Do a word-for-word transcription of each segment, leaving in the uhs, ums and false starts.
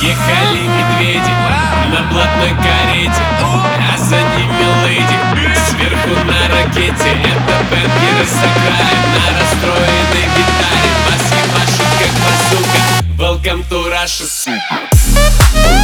Ехали медведи на блатной карете, а за ними леди сверху на ракете. Это бэнгеры сыграют на расстроенной гитаре. Маски машут как базука. Welcome to Russia, сука.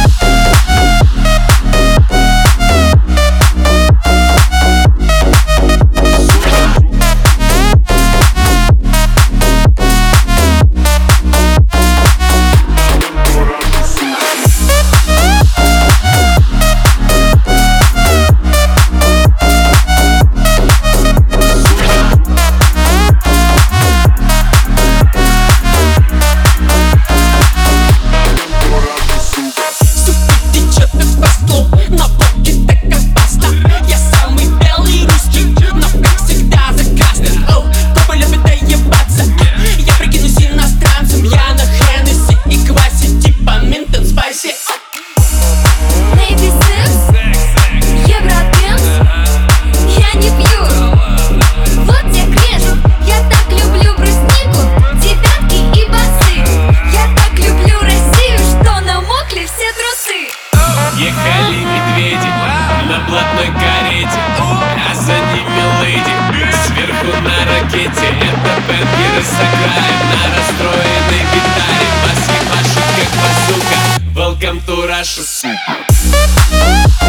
Ехали медведи на блатной карете, а за ними леди сверху на ракете. Это бэнгеры сыграют на расстроенной гитаре. Маски машут как базука. Welcome to Russia, сука.